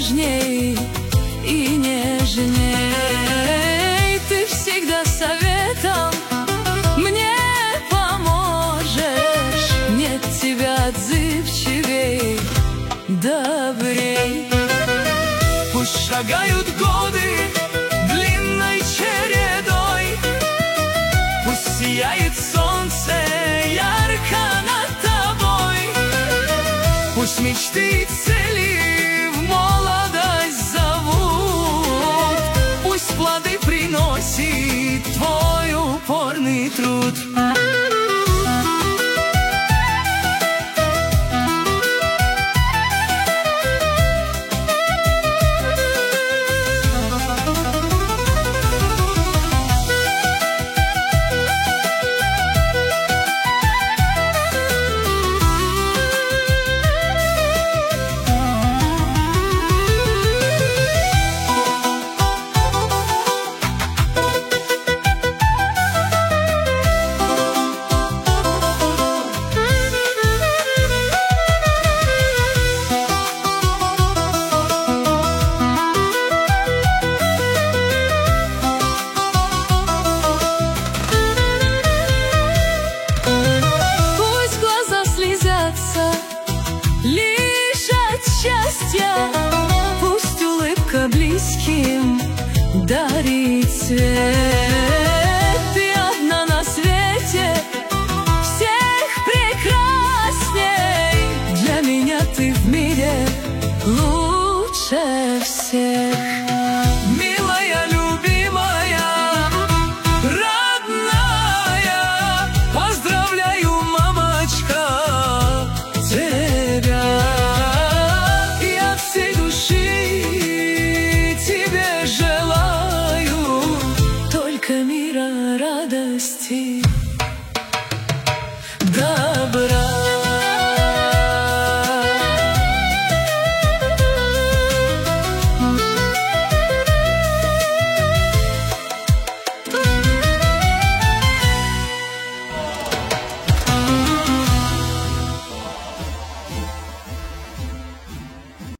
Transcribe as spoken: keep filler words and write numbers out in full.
нежней и нежней. Ты всегда советом мне поможешь, нет тебя отзывчивей, добрей. Пусть шагают годы длинной чередой, пусть сияет солнце ярко над тобой, пусть мечты и цели в молодость зовут, пусть плоды приносит твой упорный труд. Лишь от счастья пусть улыбка близким дарит свет. Ты одна на свете, всех прекрасней, для меня ты в мире лучше всех. Милая, любимая, родная, поздравляю, мамочка, тебя. Я всей души тебе желаю только мира, радости.